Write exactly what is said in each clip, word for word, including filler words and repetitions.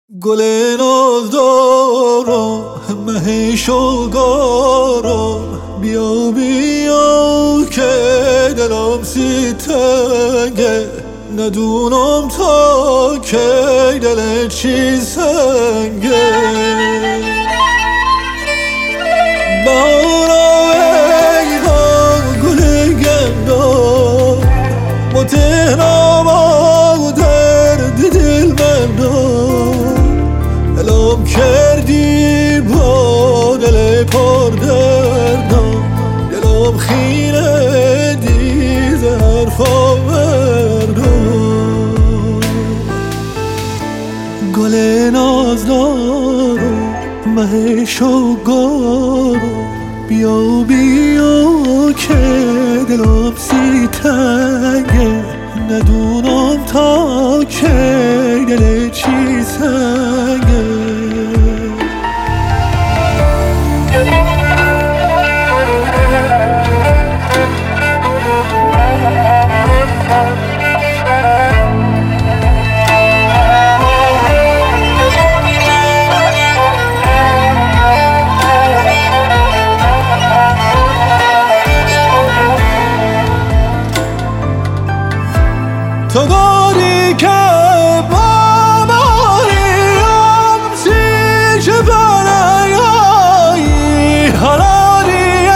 گل نازدارم مه شوگارم، بیا بیا که دلم سی تنگه، ندونم تا کی دل چی سنگه. بهارا ایوان گل گندم، با تهرام و درد دل مندم، دلم کردی با دل پر دردم، دلم خیره دیز حرفا بردم. گل نازدارم مه شوگارم، بیا بیا که دلم سی تنگه، ندونم تا کی دل چی سنگه. تو گاری که با ماریم سی چه بلایی، حراریه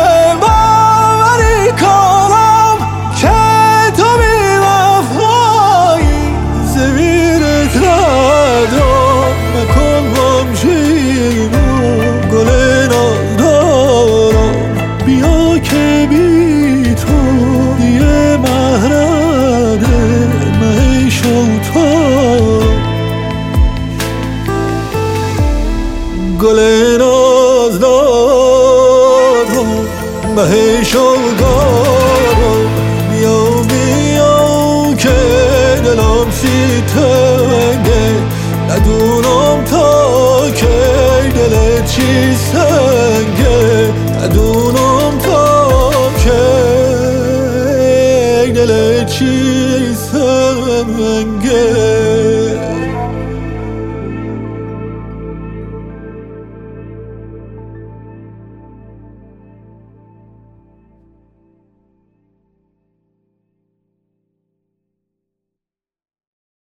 باوری کنم که تو بی وفایی، زمیرت ندارم مکن همچینو. گل نازدارم بیا که بی تو یه محرم گل نازدارم مه شوگارم، بیا بیا که دلم سی تنگه، ندونم تا کی دل چی سنگه، ندونم تا کی دل چی